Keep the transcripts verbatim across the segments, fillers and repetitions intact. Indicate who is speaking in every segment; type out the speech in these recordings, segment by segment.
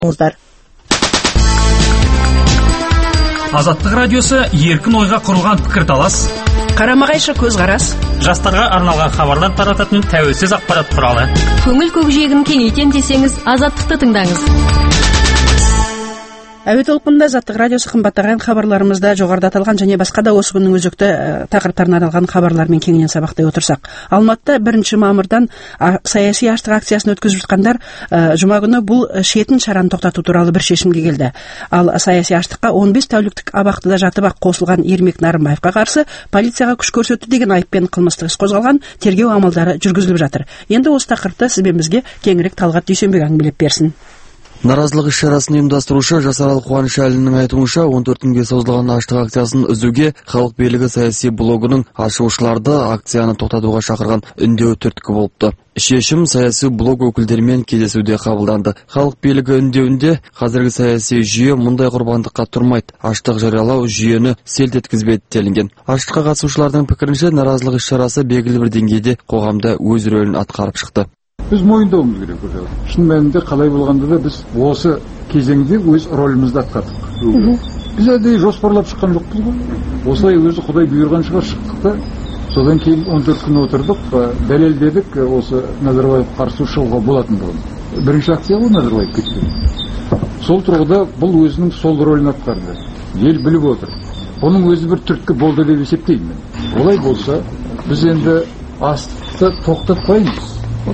Speaker 1: Азаттық радиосы еркін ойға құрылған пікірталас,
Speaker 2: қарама-қайшы көзқарас,
Speaker 1: жастарға арналған хабарлар тарататын тәуелсіз ақпарат құралы.
Speaker 3: Көңіл көкжиегін кеңейтем десеңіз, Азаттықты тыңдаңыз.
Speaker 2: Әуе толқынында Азаттық радиосы қымбаттаған хабарларымызда жоғарыда аталған және басқа да осы күннің өзекті тақырыптарына арналған хабарлармен кеңінен сабақтай отырсақ. Алматыда бірінші мамырдан саяси аштық акциясын өткізіп жатқандар жұма күні бұл шетін шараны тоқтату туралы бір шешімге келді. Ал саяси аштыққа он бес тәуліктік абақтыда жатып ақ қосылған Ермек Нарымбаевқа қарсы полицияға күш көрсетті деген айыппен қылмыстық іс қозғалған, тергеу амалдары жүргізіліп жатыр. Енді осы тақырыпты сізбен бізге кеңірек Талғат Дүйсенбек әңгімелеп берсін.
Speaker 4: Наразылық іс-шарасын ұйымдастырушы Жасарал Қуанышәлінің айтуынша он төрт күнге созылған аштық акциясын үзуге халық билігі саяси блогының ашушыларды акцияны тоқтатуға шақырған үндеуі түрткі болыпты. Шешім саяси блог өкілдерімен кездесуде қабылданды. Халық билігі үндеуінде қазіргі саяси жүйе мұндай құрбандыққа тұрмайды. Аштық жариялау жүйені селт еткізбейді делінген. Аштыққа қатысушылардың пікірінше наразылық іс-шарасы белгілі бір деңгейде қоғамда өз рөлін атқарып шықты.
Speaker 5: Біз мойындауымыз керек. Шын мәнінде қалай болғанда да біз осы кезеңде өз рөлімізді атқардық. Біз әдейі жоспарлап шыққан жоқпыз ғой. Осылай өзі Құдай бұйырған шығар шықтық та, содан кейін он төрт күн отырдық, дәлелдедік осы Назарбаев қарсы шығуға болатындығын. Бірінші акция ғой Назарбаев кеткен. Сол тұрғыда бұл өзінің сол рөлін атқарды. Ел біліп отыр. Оның өзі бір түрткі болды деп есептеймін. Олай болса, біз енді астықты тоқтатпаймыз.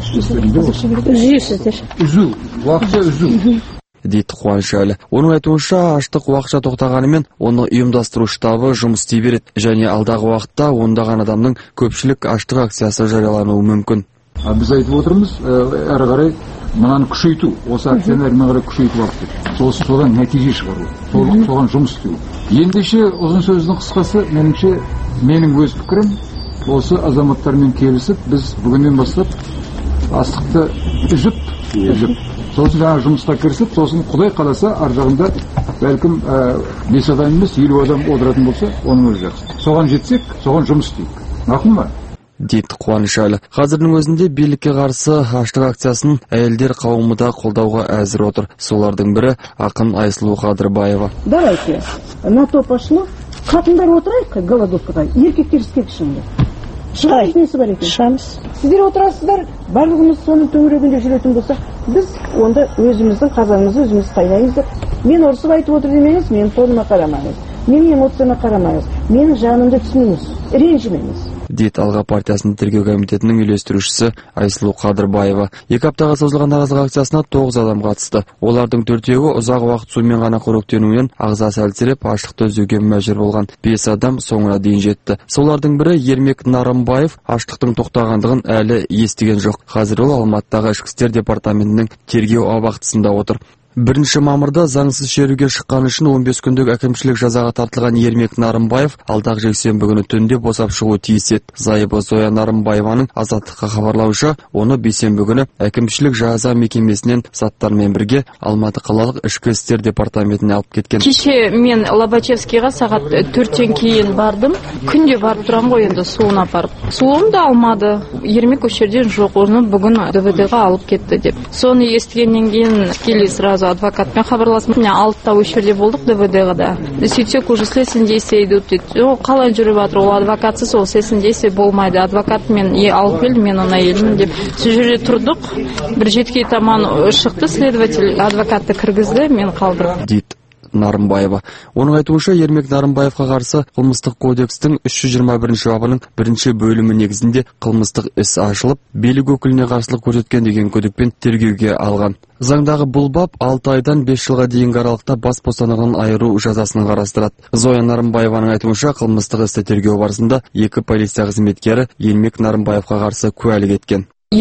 Speaker 5: Үзу, уақытша үзу
Speaker 4: дейді Қуанышәлі. Оның айтуынша аштық уақытша тоқтағанымен оны ұйымдастыру штабы жұмыс істей береді және алдағы уақытта ондаған адамның көпшілік аштық акциясы жариялануы мүмкін.
Speaker 5: Біз айтып отырмыз, әрі қарай мынаны күшейту, осы акцияны әрі қарай күшейтіп алып, содан нәтиже шығару, соған жұмыс істеу. Ендеше ұзын сөздің қысқасы, меніңше, менің өз пікірім, осы азаматтармен келісіп, біз бүгіннен бастап астықты үзіп, үзіп, сосын жаңа жұмысқа кірісіп, сосын Құдай қаласа ар жағында бәлкім бес адам емес, елу адам отыратын болса, оның өзі жақсы. Соған жетсек, соған жұмыс істейік. Мақұл ма?
Speaker 4: дейді Қуанышәлі. Қазірдің өзінде билікке қарсы аштық акциясын әйелдер қауымы да қолдауға әзір отыр. Солардың бірі ақын Айсұлу Қадырбаева.
Speaker 6: Давайте, на то пошло. Қатындар отырайық голодовкаға, еркектер істеп ішіңді. Шығай, несі бар екен?
Speaker 2: Шамс.
Speaker 6: Сіздер отырасыздар, барлығымыз соның төңірегінде жүретін болса, біз онда өзіміздің қазанымызды өзіміз қайнаймыз. Мен ұрсып айтып отыр демеңіз, мен тоныма қарамаңыз. Менің эмоцияма қарамаңыз. Менің жанымды түсініңіз, ренжімеңіз.
Speaker 4: дейді Алға партиясының тергеу комитетінің үйлестірушісі Айсұлу Қадырбаева. Екі аптаға созылған наразылық акциясына тоғыз адам қатысты. Олардың төртеуі ұзақ уақыт сумен ғана қоректенуінен ағзасы әлсіреп аштықты үзуге мәжбүр болған. Бес адам соңына дейін жетті. Солардың бірі Ермек Нарымбаев аштықтың тоқтағандығын әлі естіген жоқ. Қазір ол Алматыдағы ішкі істер департаментінің тергеу абақтысында отыр. Бірінші мамырда заңсыз шеруге шыққан үшін он бес күндік әкімшілік жазаға тартылған Ермек Нарымбаев алдағы жексенбі күні түнде босап шығуы тиіс еді. Зайыбы Зоя Нарымбаеваның Азаттыққа хабарлауынша, оны бейсенбі күні әкімшілік жаза мекемесінен заттармен бірге Алматы қалалық ішкі істер департаментіне алып кеткен.
Speaker 7: Кеше мен Лобачевскийға сағат төрттен кейін бардым. Күнде барып тұрам ғой енді суын апарып. Суым да алмады. Ермек өшерден жоқ, оны бүгін ДВД-ға алып кетті деп. Соны естігеннен кейін келе сразу адвокатпен хабарласып, мен алтыда өшерде болдық ДВД-ға да. Сөйтсек уже следственные действия идут дейді. О, қалай жүріп жатыр, ол адвокатсыз ол следственные действия болмайды. Адвокат мен алып келдім, мен оны әйелмін деп. Сол жерде тұрдық. Бір жетіге таман шықты следователь, адвокатты кіргізді, мен қалдым.
Speaker 4: дейді Нарымбаева. Оның айтуынша Ермек Нарымбаевқа қарсы қылмыстық кодекстің үш жүз жиырма бірінші бабының бірінші бөлімі негізінде қылмыстық іс ашылып, билік өкіліне қарсылық көрсеткен деген күдікпен тергеуге алған. Заңдағы бұл бап алты айдан бес жылға дейінгі аралықта бас бостандығынан айыру жазасын қарастырады. Зоя Нарымбаеваның айтуынша қылмыстық істі тергеу барысында екі полиция қызметкері Ермек Нарымбаевқа қарсы куәлік еткен.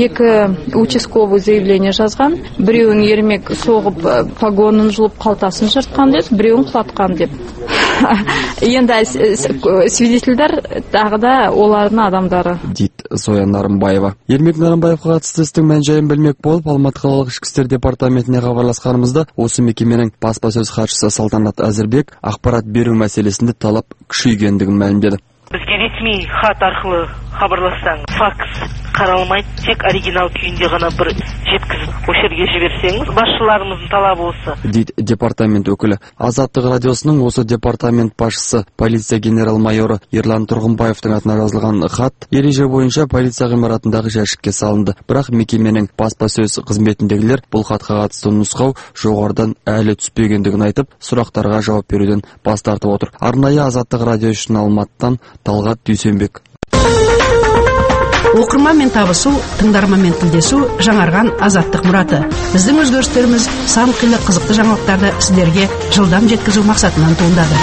Speaker 7: Екі участковый заявление жазған. Біреуін Ермек соғып погонын жұлып қалтасын жыртқан деп, біреуін құлатқан деп. Енді свидетельдер тағы да олардың адамдары.
Speaker 4: дейді Зоя Нарымбаева. Ермек Нарымбаевқа қатысты істің мән-жайын білмек болып, Алматы қалалық ішкі істер департаментіне хабарласқанымызда осы мекеменің баспасөз хатшысы Салтанат Әзірбек ақпарат беру мәселесінде талап күшейгендігін мәлімдеді.
Speaker 8: Бізге ресми хат арқылы хабарлассаңыз, факс қаралмайды, тек оригинал күйінде ғана бір жеткізіп осы жерге жіберсеңіз, басшыларымыздың талабы осы,
Speaker 4: дейді департамент өкілі. Азаттық радиосының осы департамент басшысы полиция генерал-майоры Ерлан Тұрғынбаевтың атына жазылған хат ереже бойынша полиция ғимаратындағы жәшікке салынды. Бірақ мекеменің баспасөз қызметіндегілер бұл хатқа қатысты нұсқау жоғарыдан әлі түспегендігін айтып, сұрақтарға жауап беруден бас тартып отыр. Арнайы Азаттық радио үшін Алматыдан Талғат Дүйсенбек.
Speaker 2: Оқырманмен табысу, тыңдарманмен тілдесу жаңарған азаттық мұраты. Біздің өзгерістеріміз сан қилы қызықты жаңалықтарды сіздерге жылдам жеткізу мақсатынан туындады.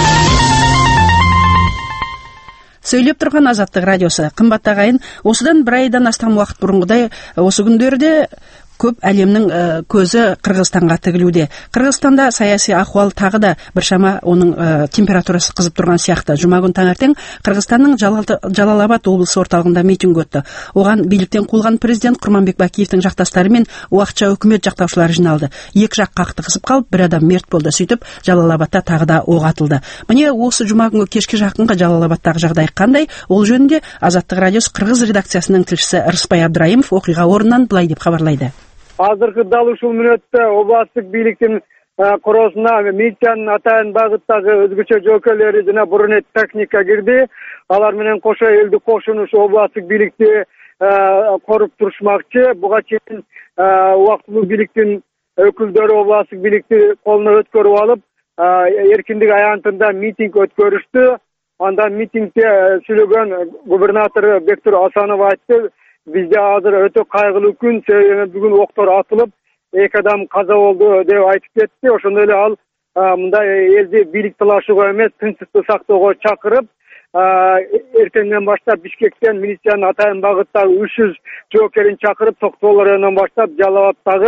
Speaker 2: Сөйлеп тұрған Азаттық радиосы. Қымбатты ағайын, осыдан бір айдан астам уақыт бұрынғыдай осы күндерде көп әлемнің көзі Қырғызстанға тігілуде. Қырғызстанда саяси ахуал тағы да біршама оның температурасы қызып тұрған сияқты. Жұма күні таңертең Қырғызстанның Жалалабад облысы орталығында митинг өтті. Оған биліктен қуылған президент Құрманбек Бакиевтің жақтастары мен уақытша үкімет жақтаушылары жиналды. Екі жақ қақтығысып қалып, бір адам мерт болды. Сөйтіп Жалалабадта тағы да оқ атылды. Міне осы жұма күнгі кешке жақынғы Жалалабадтағы жағдай қандай? Ол жөнінде Азаттық радиосы Қырғыз редакциясының тілшісі Рыспай Абдраимов оқиға орнынан былай деп хабарлайды.
Speaker 9: Азыркы дал ушул мүнөттө областык бийликтин коросуна милициянын атайын багыттагы өзгөчө жөкөлөрү жана бурунет техника кирди. Алар менен кошо элди кошунуш областык бийликти коруп турушмакчы. Буга чейин убактылуу бийликтин өкүлдөрү областык бийликти колуна өткөрүп алып, эркиндик аянтында митинг өткөрүштү. Андан митингде сүйлөгөн губернатор Бектур Асанов айтты: Bizde hazır öte kaygılı gün, bugün oktор atılıp, ek adam kaza oldu diye aytıp etti. Oşunda öyle al, bunda elde birlik talaşıga emes, tınçıklı saktığa çakırıp, ertenden başlap Bişkek'ten milisiyanın atayın bağıttағы üç yüz jokerin çakırıp, Toktollarından başlap Jalavat'tағы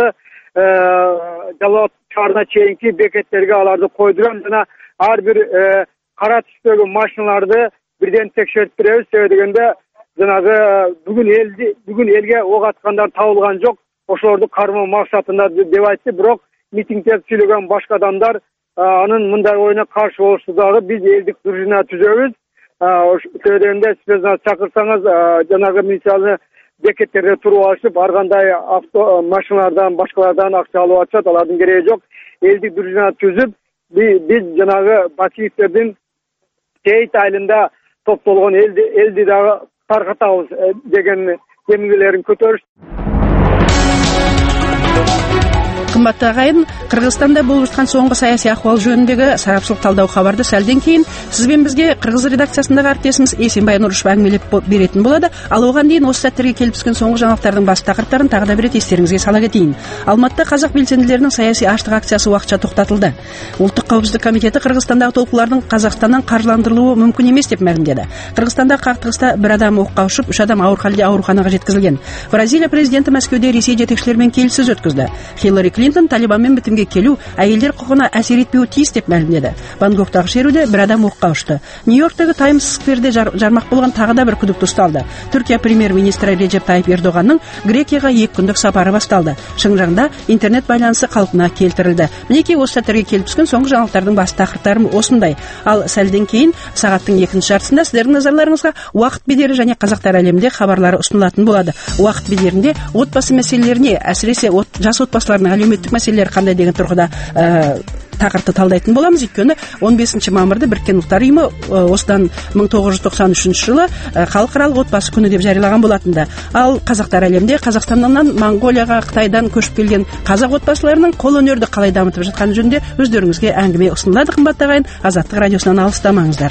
Speaker 9: Jalavat çağrına çeyinki beketlerge alardı koyduran. Jana her bir kara tüstегі maşinalarda birden tekşerttirebiz. Söylediğinde Жанагы бүгүн элди бүгүн элге ок аткандар табылган жок. Ошолорду кармоо максатында деп айтты. Бирок митингде сүйлөгөн башка адамдар анын мындай оюна каршы болушу дагы биз элдик дружина түзөбүз. Сөйдөгөндө сиз чакырсаңыз жанагы мисалы бекеттерде туруп алышып, ар кандай авто машиналардан башкалардан акча алып атышат. Алардын кереги жок. Элдик дружина түзүп, биз жанагы Бакиевтердин Кейт айылында топтолгон элди элди дагы таркатабыз деген демгелерин көтөрүш.
Speaker 2: Қымбатты ағайын, Қырғызстанда болып жатқан соңғы саяси ахуал жөніндегі сарапшылық талдау хабарды сәлден кейін сізбен бізге Қырғыз редакциясындағы әріптесіміз Есенбай Нұрышев әңгімелеп беретін болады. Ал оған дейін осы сәттерге келіп түскен соңғы жаңалықтардың басты тақырыптарын тағы да бір рет естеріңізге сала кетейін. Алматыда қазақ белсенділерінің саяси аштық акциясы уақытша тоқтатылды. Ұлттық қауіпсіздік комитеті Қырғызстандағы толқулардың Қазақстаннан қаржыландырылуы мүмкін емес деп мәлімдеді. Қырғызстандағы қақтығыста бір адам оққа ұшып, үш адам ауыр халде ауруханаға жеткізілген. Бразилия президенті Мәскеуде Ресей жетекшілерімен келіссөз өткізді. Хиллари Клинтон Талибанмен бітімге келу әйелдер құқығына әсер етпеуі тиіс деп мәлімдеді. Бангкоктағы шеруде бір адам оққа ұшты. Нью-Йорктегі Таймс скверде жар, жармақ болған тағы да бір күдікті ұсталды. Түркия премьер-министрі Реджеп Тайып Ердоғанның Грекияға екі күндік сапары басталды. Шыңжаңда интернет байланысы қалпына келтірілді. Мінекей осы сәттерге келіп түскен соңғы жаңалықтардың басты тақырыптары осындай. Ал сәлден кейін сағаттың екінші жартысында сіздердің назарларыңызға уақыт бедері және қазақтар әлемінде хабарлары ұсынылатын болады. Уақыт бедерінде отбасы мәселелеріне, әсіресе от, жас отбасыларының әлеуметтік мәселелері қандай деген тұрғыда ә, тақырыпты талдайтын боламыз. Өйткені он бесінші мамырда Біріккен ұлттар ұйымы осыдан мың тоғыз жүз тоқсан үшінші жылы халықаралық отбасы күні деп жариялаған болатынды. Ал қазақтар әлемде Қазақстаннан Монғолияға, Қытайдан көшіп келген қазақ отбасыларының қолөнерді қалай дамытып жатқаны жөнінде өздеріңізге әңгіме ұсынылады. Қымбатты ағайын, Азаттық радиосынан алыстамаңыздар.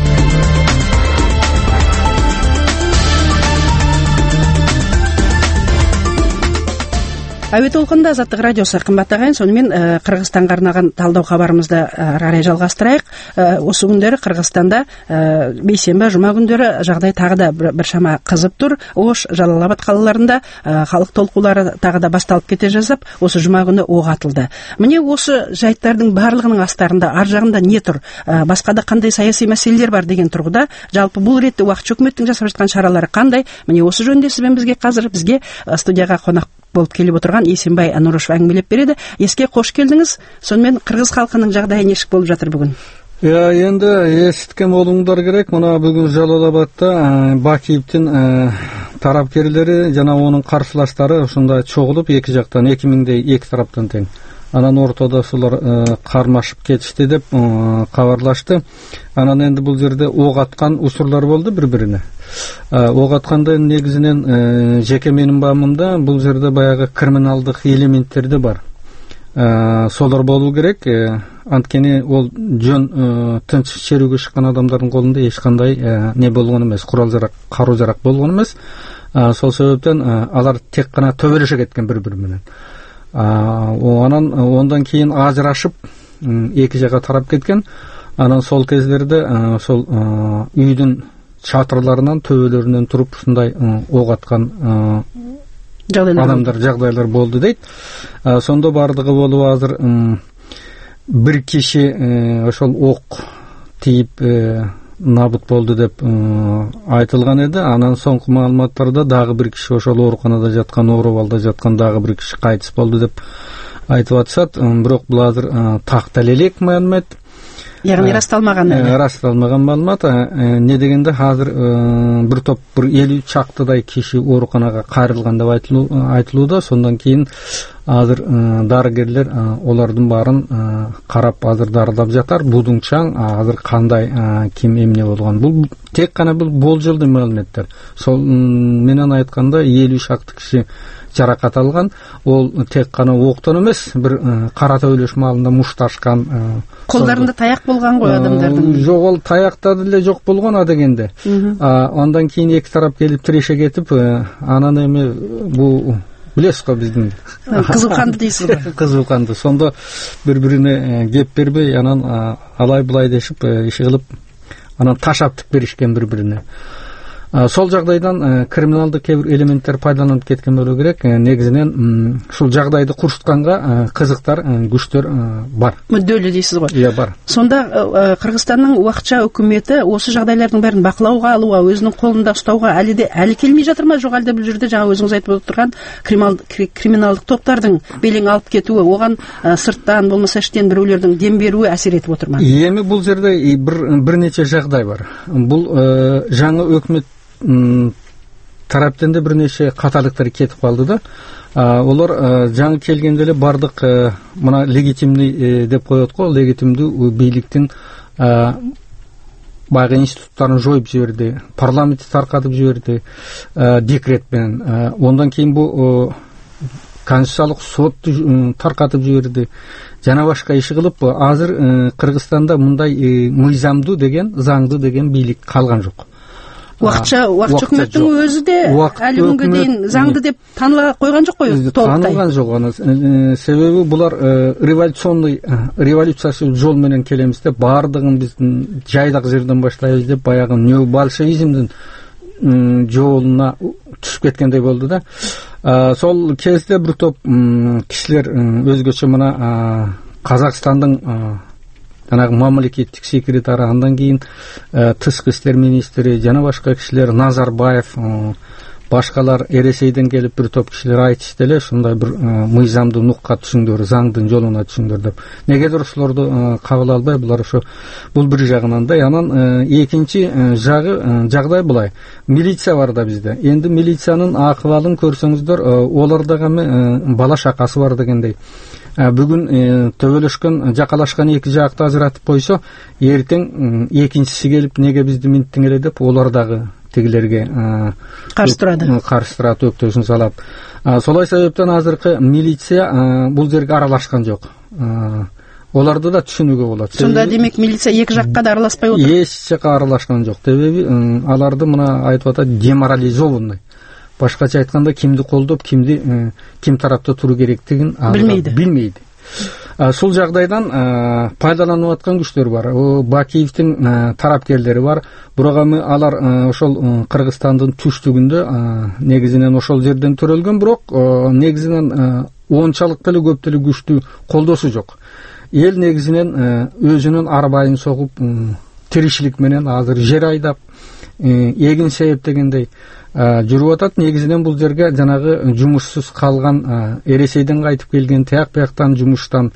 Speaker 2: Әуе толқынында Азаттық радиосы. Қымбатты ағайын, сонымен ә, Қырғызстанға арнаған талдау хабарымызды әрі жалғастырайық. Ә, осы күндері Қырғызстанда ә, бейсенбі, жұма күндері жағдай тағы да бір, бір шама қызып тұр. Ош, Жалалабад қалаларында ә, халық толқулары тағы да басталып кете жазып, осы жұма күні оқ атылды. Міне осы жайттардың барлығының астарында, ар жағында не тұр? Ә, басқа да қандай саяси мәселелер бар деген тұрғыда, жалпы бұл ретте уақытша үкіметтің жасап жатқан шаралары қандай? Міне осы жөнінде сізбен бізге қазір бізге студияға қонақ болып келіп отырған Есенбай Нұрышев әңгімелеп береді. Еске қош келдіңіз. Сонымен Қырғыз халқының жағдайы нешік болып жатыр бүгін?
Speaker 10: Я енді есіткен болуңдар керек. Мына бүгін Жалал-Абадта Бакиевтің тарапкерлері жана оның каршылаштары ушундай чогулуп эки жактан эки миңдей эки тараптан тең. Анан ортодо сулар кармашып кетишти деп кабарлашты. Анан енді бұл жерде ок аткан учурлар болду бири-бирине. Ок атканда негизинен жеке менин баамымда бұл жерде баягы криминалдык элементтер де бар. Солар болуу керек. Анткени ол жөн тынч черүүгө шыккан адамдардын колунда эч кандай не болгон эмес, курал жарак, каруу жарак болгон эмес. Сол себептен алар тек гана төбөлөшө кеткен бири-бири менен. Анан ондан кийин ажырашып эки жакка тарап кеткен. Анан сол кездерде сол үйдүн чатырларынан, төбөлөрүнөн туруп ушундай ок аткан адамдар, жагдайлар болду дейт. Сонда бардыгы болуп азыр бир киши ошол ок тийип набыт болду деп айтылган эди. Анан соңку маалыматтарда дагы бир киши ошол ооруканада жаткан, ооруп алда жаткан дагы бир киши кайтыс болду деп айтып атышат. Бирок бул азыр так далелек маалымат.
Speaker 2: Ягни расталмаган эле.
Speaker 10: Расталмаган маалымат. Не дегенде азыр бир топ бир элүү чактыдай киши ооруканага кайрылган деп айтылууда. Сондан кийин азыр дарыгерлер олардын баарын карап азыр дарылап жатар. Будуң чаң азыр кандай, ким эмне болгон. Бул тек гана бул болжолдуу маалыматтар. Сол менен айтканда элүү шакты киши жаракат алган. Ол тек гана октон эмес, бир кара төбөлөш маалында мушташкан.
Speaker 2: Колдарында таяк болгон го адамдардын.
Speaker 10: Жок, ол таякта деле жок болгон а дегенде. Андан кийин эки тарап келип тиреше кетип, анан эми бу билесиз го биздин
Speaker 2: кызылканды дейсиз го.
Speaker 10: Кызылканды. Сонда бири-бирине кеп бербей, анан алай булай дешип, иши кылып, анан ташап беришкен бири-бирине. Сол жагдайдан криминалдык кээ бир элементтер пайдаланып кеткен болуу керек. Негизинен ушул жагдайды курчутканга кызыктар, күчтөр бар.
Speaker 2: Мүддөлүү дейсиз го.
Speaker 10: Иә, бар.
Speaker 2: Сонда Кыргызстандын убакча өкмөтү осы жагдайлардын бәрин бакылауга алууга, өзүнүн колунда уктауга али де али келмей жатырмы? Жок, алда бул жерде жана өзүңүз айтып отурган криминалдык топтардын белең алып кетүүгө, оган сырттан болмаса иштен бирөөлөрдүн дем берүүгө асир этип отурман.
Speaker 10: Эми бул жерде бир бир нече жагдай бар. Бул жаңы өкмөт тараптан да бир нече каталыктар кетип калды да. Олар жаңы келгенде эле бардык мына легитимный деп коет го, легитимдүү бийликтин баягы институттарын жоюп жиберди, парламентти таркатып жиберди декрет менен. Ондан кийин бу конституциялык сотту таркатып жиберди. Жана башка иши кылып, азыр Кыргызстанда мындай мыйзамдуу деген, заңдуу деген бийлик калган жок.
Speaker 2: Уақытша уақытша өкмөттүн өзү де али күнгө дейин заңды деп таныла койгон жок кой, толуктай.
Speaker 10: Танылган жок аны. Себеби булар революционный революциялык жол менен келемиз деп, бардыгын биздин жайдак жерден баштайбыз деп, баягы необальшевизмдин жолуна түшүп кеткендей болду да. Сол кезде бир топ кишилер өзгөчө мына Казакстандын жанагы мамлекеттик секретары, андан кийин тышкы иштер министри жана башка кишилер, Назарбаев, башкалар Эресейден келип бир топ кишилер айтышты эле, ушундай бир мыйзамды нукка түшүңдөр, заңдын жолуна түшүңдөр деп. Негедир ушуларды кабыл албай, булар ошо бул бир жагынан да. Анан экинчи жагы жагдай булай. Милиция бар да бизде. Энди милициянын акыбалын көрсөңүздөр, оларда эми бала шакасы бар дегендей. Бүгүн төбөлөшкөн, жакалашкан эки жакты ажыратып койсо, эртең экинчиси келип неге бизди минттиң эле деп, олар дагы тигилерге
Speaker 2: каршы турады.
Speaker 10: Каршы турат, өктөсүн салат. Солай себептен азыркы милиция бул жерге аралашкан жок. Оларды да түшүнүүгө болот.
Speaker 2: Сонда демек милиция эки жакка да аралашпай отур.
Speaker 10: Эч жакка аралашкан жок. Себеби аларды мына айтып атат, деморализованный. Башкача айтканда, кимди колдоп, кимди ким тарапта туруу керектигин
Speaker 2: билмейди.
Speaker 10: Билмейди. Сол жагдайдан пайдаланып аткан күчтөр бар. Бакиевдин тарапкерлери бар. Бирок эми алар ошол Кыргызстандын түштүгүндө негизинен ошол жерден төрөлгөн, бирок негизинен ончалык деле көп деле күчтүү колдоосу жок. Эл негизинен өзүнүн арбайын согуп, тиричилик менен азыр жер айдап, эгин себептегендей жүрүп атат. Негизинен бул жерге жанагы жумушсуз калган, Эресейден кайтып келген, тияк бияктан жумуштан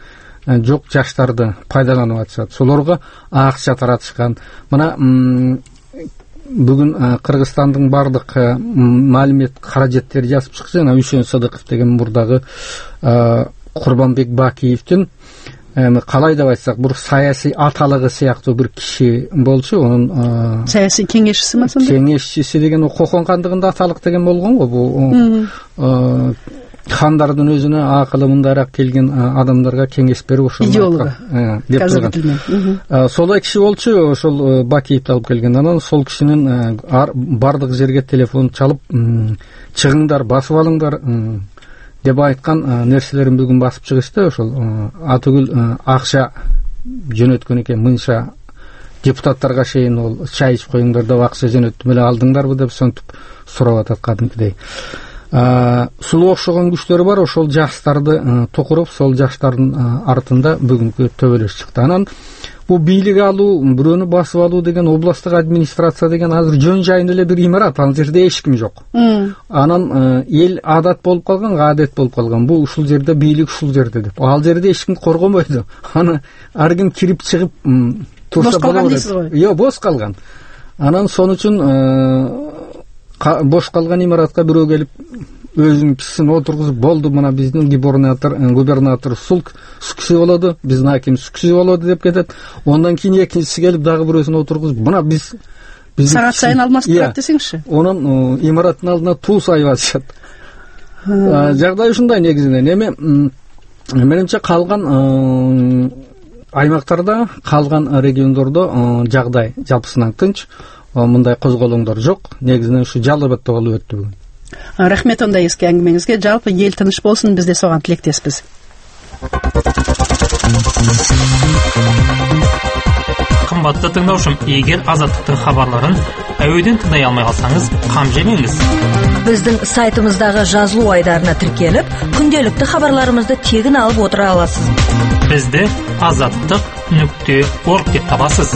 Speaker 10: жок жаштарды пайдаланып атышат. Солорго акча таратышкан. Мына бүгүн Кыргызстандын бардык маалымет каражаттары жазып чыкты. Жана Үчөн Сыдыков деген мурдагы Курбанбек Бакиевдин калай деп айтсак, бир саясий аталыгы сыяктуу бир киши болчу. Онун
Speaker 2: саясий кеңешчиси ма сонда?
Speaker 10: Кеңешчиси деген Кокон хандыгында аталык деген болгон го. Бул хандардын өзүнө акылы мындарак келген адамдарга кеңеш берип ошол
Speaker 2: идеологу
Speaker 10: деп турган. Сол киши болчу, ошол Бакиевди алып келген. Анан сол кишинин бардык жерге телефон чалып, чыгыңдар, басып алыңдар деп айткан нерселерин бүгүн басып чыгышты. Ошол атүгүл акча жөнөткөн экен, мынча депутаттарга шейин ол чай ичип коюңдар деп акча жөнөттүм эле, алдыңдарбы деп сөңтүп сурап атат кадимкидей. Сулуу окшогон күчтөр бар, ошол жаштарды токуруп, сол жаштардын артында бүгүнкү төбөлөш чыкты. Анан бул бийлик алуу, бирөөнү басып алуу деген областтык администрация деген азыр жөн жайын эле бир имарат, ал жерде эч ким жок. Анан эл адат болуп калган, адет болуп калган. Бул ушул жерде бийлик, ушул жерде деп. Ал жерде эч ким коргомойду. Аны ар ким кирип чыгып турса болот дейсиз. Жок, бос калган. Анан сонун үчүн бош калган имаратка бирөө келип өзүнүн кишисин отургузуп, болду, мына биздин губернатор, губернатор сулк сукси болоду, биздин аким сукси болоду деп кетет. Ондан кийин экинчиси келип дагы бирөөсүн отургузуп, мына биз
Speaker 2: саат сайын алмашып турат десеңчи.
Speaker 10: Онун имараттын алдына туу сайып атышат. Жагдай ушундай негизинен. Эми менимче калган аймактарда, калган региондордо жагдай жалпысынан тынч, мындай козголоңдор жок. Негизинен ушу Жалал Абадта болуп өттү бүгүн.
Speaker 2: Рахмет ондай эске әңгімеңізге. Жалпы ел тыныш болсын, біз де соған тілектеспіз.
Speaker 1: Қымбатты тыңдаушым, егер Азаттықтың хабарларын әуеден тыңдай алмай қалсаңыз, қам жемеңіз.
Speaker 11: Біздің сайтымыздағы жазылу айдарына тіркеліп, күнделікті хабарларымызды тегін алып отыра аласыз.
Speaker 1: Бізді азаттық нүкте орг деп табасыз.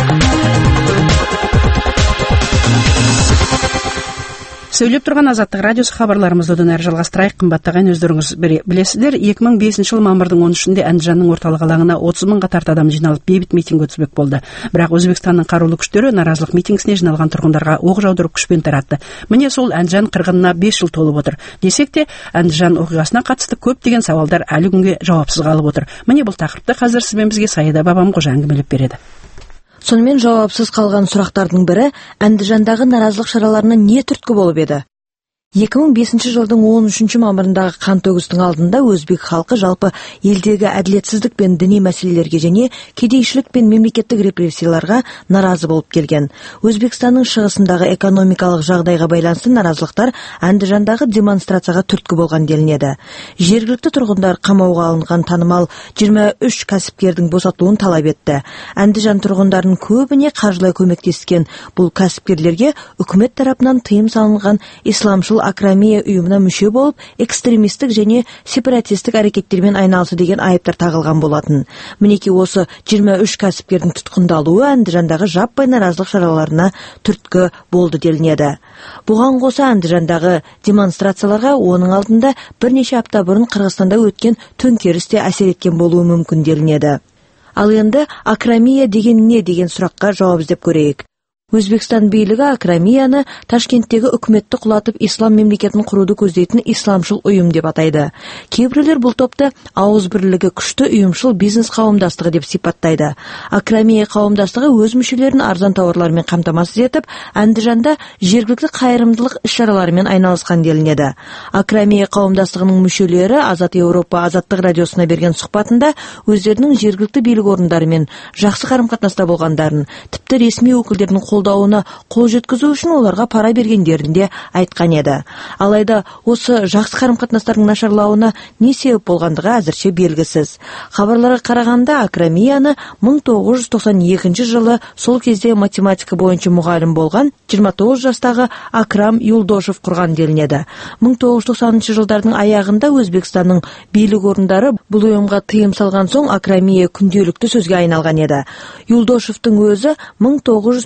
Speaker 2: Сөйлеп тұрған Азаттық радиосы хабарларымызды одан әрі жалғастырайық. Қымбаттаған, өздеріңіз білесіздер, екі мың бесінші жыл мамырдың он үшінде Андижанның орталық алаңына отыз мыңға тарта адам жиналып бейбіт митинг өткізбек болды. Бірақ Өзбекстанның қарулы күштері наразылық митингісіне жиналған тұрғындарға оқ жаудырып күшпен таратты. Міне сол Андижан қырғынына бес жыл толып отыр. Десек те, Андижан оқиғасына қатысты көптеген сауалдар әлі күнге жауапсыз қалып отыр. Міне бұл тақырыпты қазір сізбен бізге Саида Бабамқожа әңгімелеп береді.
Speaker 11: Сонымен жауапсыз қалған сұрақтардың бірі Андижандағы наразылық шараларына не түрткі болып еді? екі мың бесінші жылдың он үшінші мамырындағы қантөгістің алдында өзбек халқы жалпы елдегі әділетсіздік пен діни мәселелерге және кедейшілік пен мемлекеттік репрессияларға наразы болып келген. Өзбекстанның шығысындағы экономикалық жағдайға байланысты наразылықтар Андижандағы демонстрацияға түрткі болған делінеді. Жергілікті тұрғындар қамауға алынған танымал жиырма үш кәсіпкердің босатылуын талап етті. Андижан тұрғындарын көбіне қаржылай көмектескен бұл кәсіпкерлерге үкімет тарапынан тыйым салынған исламшыл Акрамия ұйымына мүше болып, экстремистік және сепаратистік әрекеттермен айналысы деген айыптар тағылған болатын. Мінеки осы жиырма үш кәсіпкердің тұтқындалуы Андижандағы жаппай наразылық шараларына түрткі болды делінеді. Бұған қоса Андижандағы демонстрацияларға оның алдында бірнеше апта бұрын Қырғызстанда өткен төңкеріс те әсер еткен болуы мүмкін делінеді. Ал енді Акрамия деген не деген сұраққа жауап іздеп көрейік. Өзбекстан билігі Акрамияны Ташкенттегі үкіметті құлатып ислам мемлекетін құруды көздейтін исламшыл ұйым деп атайды. Кейбіреулер бұл топты ауыз бірлігі күшті ұйымшыл бизнес қауымдастығы деп сипаттайды. Акрамия қауымдастығы өз мүшелерін арзан тауарлармен қамтамасыз етіп, Андижанда жергілікті қайырымдылық іс-шараларымен айналысқан делінеді. Акрамия қауымдастығының мүшелері Азат Еуропа Азаттық радиосына берген сұхбатында өздерінің жергілікті билік орындарымен жақсы қарым-қатынаста болғандарын, тіпті ресми өкілдердің қолдауына қол жеткізу үшін оларға пара бергендерін де айтқан еді. Алайда осы жақсы қарым-қатынастардың нашарлауына не себеп болғандығы әзірше белгісіз. Хабарларға қарағанда Акрамияны мың тоғыз жүз тоқсан екінші жылы сол кезде математика бойынша мұғалім болған жиырма тоғыз жастағы Акрам Юлдошев құрған делінеді. мың тоғыз жүз тоқсаныншы жылдардың аяғында Өзбекстанның билік орындары бұл ұйымға тыйым салған соң Акрамия күнделікті сөзге айналған еді. Юлдошевтың өзі мың тоғыз жүз тоқсан тоғызыншы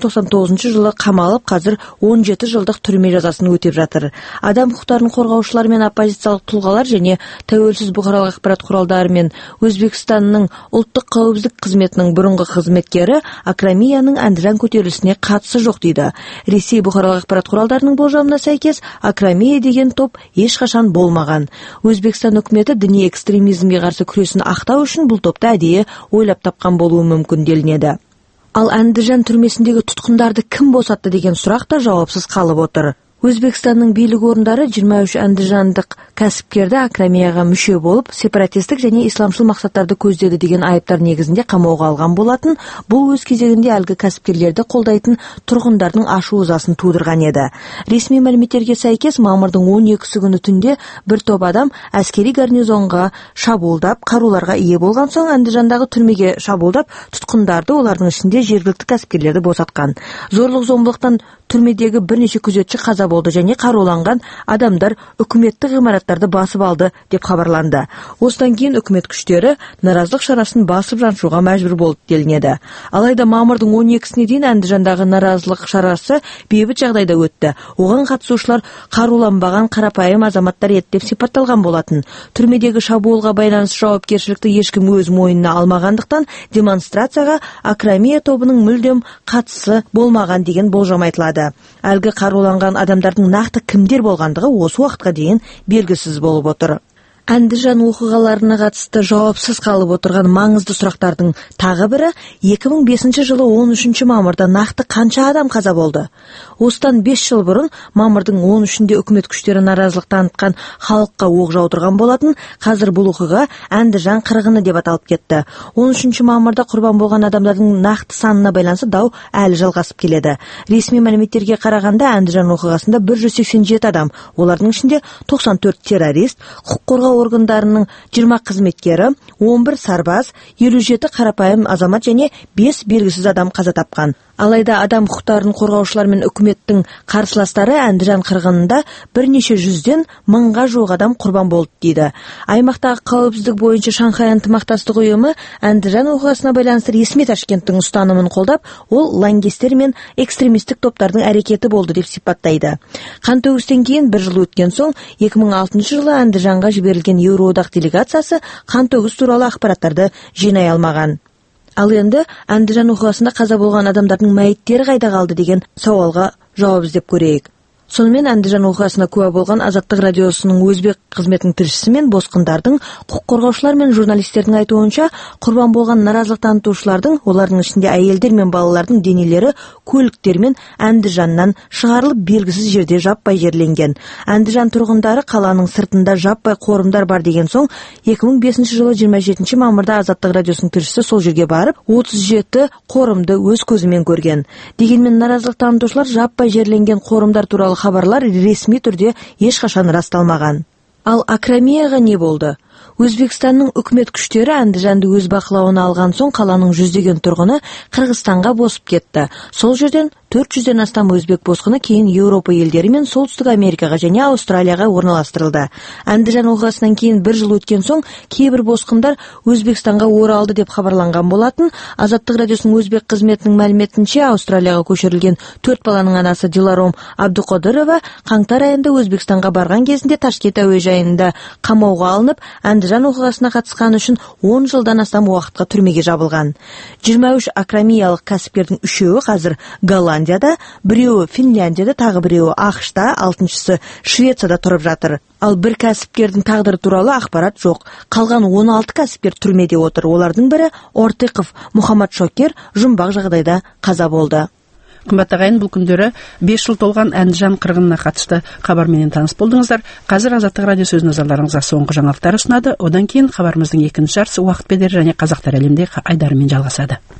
Speaker 11: тоғызынчы жылы қамалып, қазір он жеті жылдық түрме жазасын өтеп жатыр. Адам құқықтарын қорғаушылар мен оппозициялық тұлғалар және тәуелсіз бұқаралық ақпарат құралдары мен Өзбекстанның ұлттық қауіпсіздік қызметінің бұрынғы қызметкері Акрамияның Әндіжан көтерілісіне қатысы жоқ дейді. Ресей бұқаралық ақпарат құралдарының болжамына сәйкес, Акрамия деген топ ешқашан болмаған. Өзбекстан үкіметі діни экстремизмге қарсы күресін ақтау үшін бұл топты әдейі ойлап тапқан болуы мүмкін делінеді. Ал Әндіжан түрмесіндегі тұтқындарды кім босатты деген сұрақ та жауапсыз қалып отыр. Өзбекстанның билік орындары жиырма үш әндіжандық кәсіпкерді Акрамияға мүше болып, сепаратистік және исламшыл мақсаттарды көздеді деген айыптар негізінде қамауға алған болатын. Бұл өз кезегінде әлгі кәсіпкерлерді қолдайтын тұрғындардың ашу-ызасын тудырған еді. Ресми мәліметтерге сәйкес, мамырдың он екісі күні түнде бір топ адам әскери гарнизонға шабуылдап, қаруларға ие болған соң Әндіжандағы түрмеге шабуылдап, тұтқындарды, олардың ішінде жергілікті кәсіпкерлерді босатқан. Зорлық-зомбылықтан түрмедегі бірнеше күзетші қаза болды және қаруланған адамдар үкіметтік ғимараттарды басып алды деп хабарланды. Осыдан кейін үкімет күштері наразылық шарасын басып жаншуға мәжбүр болды делінеді. Алайда мамырдың он екісіне дейін Әндіжандағы наразылық шарасы бейбіт жағдайда өтті. Оған қатысушылар қаруланбаған қарапайым азаматтар еді деп сипатталған болатын. Түрмедегі шабуылға байланысты жауапкершілікті ешкім өз мойнына алмағандықтан демонстрацияға Акрамия тобының мүлдем қатысы болмаған деген болжам айтылады. Әлгі қаруланған адамдардың нақты кімдер болғандығы осы уақытқа дейін белгісіз болып отыр. Әндіжан оқиғаларына қатысты жауапсыз қалып отырған маңызды сұрақтардың тағы бірі екі мың бесінші жылы он үшінші мамырда нақты қанша адам қаза болды? Осыдан бес жыл бұрын мамырдың он үшінде үкімет күштері наразылық танытқан халыққа оқ жаудырған болатын. Қазір бұл оқиға Әндіжан қырғыны деп аталып кетті. он үшінші мамырда құрбан болған адамдардың нақты санына байланысты дау әлі жалғасып келеді. Ресми мәліметтерге қарағанда Әндіжан оқиғасында бір жүз сексен жеті адам, олардың ішінде тоқсан төрт террорист, құқық қорғау органдарының жиырма қызметкері, он бір сарбаз, елу жеті қарапайым азамат және бес белгісіз адам қаза тапқан. Алайда адам құқықтарын қорғаушылар мен үкіметтің қарсыластары Әндіжан қырғынында бірнеше жүзден мыңға жуық адам құрбан болды дейді. Аймақтағы қауіпсіздік бойынша Шанхай ынтымақтастық ұйымы Әндіжан оқиғасына байланысты ресми Ташкенттің ұстанымын қолдап, ол лаңкестер мен экстремистік топтардың әрекеті болды деп сипаттайды. Қантөгістен кейін бір жыл өткен соң екі мың алтыншы жылы Әндіжанға жіберілген Еуроодақ делегациясы қантөгіс туралы ақпараттарды жинай алмаған. Ал енді Әндіжан оқиғасында қаза болған адамдардың мәйіттері қайда қалды деген сауалға жауап іздеп көрейік. Сонымен Әндіжан оқиғасына куә болған Азаттық радиосының өзбек қызметінің тілшісі мен босқындардың, құқық қорғаушылар мен журналистердің айтуынша, құрбан болған наразылық танытушылардың, олардың ішінде әйелдер мен балалардың денелері көліктермен Әндіжаннан шығарылып белгісіз жерде жаппай жерленген. Әндіжан тұрғындары қаланың сыртында жаппай қорымдар бар деген соң, екі мың бесінші жылы жиырма жетінші мамырда Азаттық радиосының тілшісі сол жерге барып, отыз жеті қорымды өз көзімен көрген. Дегенмен наразылық танытушылар жаппай жерленген қорымдар туралы хабарлар ресми түрде ешқашан расталмаған. Ал Акрамияға не болды? Өзбекстанның үкімет күштері Әндіжанды өз бақылауына алған соң қаланың жүздеген тұрғыны Қырғызстанға босып кетті. Сол жерден төрт жүзден астам өзбек босқыны кейін Еуропа елдері мен Солтүстік Америкаға және Австралияға орналастырылды. Әндіжан оқиғасынан кейін бір жыл өткен соң кейбір босқындар Өзбекстанға оралды деп хабарланған болатын. Азаттық радиосының өзбек қызметінің мәліметінше, Австралияға көшірілген төрт баланың анасы Диларом Абдуқадырова қаңтар айында Өзбекстанға барған кезінде Ташкент әуежайында қамауға алынып, Әндіжан оқиғасына қатысқан үшін он жылдан астам уақытқа түрмеге жабылған. жиырма үш акрамиялық кәсіпкердің үшеуі қазір Голландияда, біреуі Финляндияда, тағы біреуі ақш-та, алтыншысы Швецияда тұрып жатыр. Ал бір кәсіпкердің тағдыры туралы ақпарат жоқ. Қалған он алты кәсіпкер түрмеде отыр. Олардың бірі Ортықов Мұхаммад Шокер жұмбақ жағдайда қаза болды.
Speaker 2: Қымбатты ағайын, бұл күндері бес жыл толған Әндіжан қырғынына қатысты хабарменен таныс болдыңыздар. Қазір Азаттық радиосы өз назарларыңызға соңғы жаңалықтар ұсынады. Одан кейін хабарымыздың екінші жартысы уақыт бедері және қазақтар әлемде айдарымен жалғасады.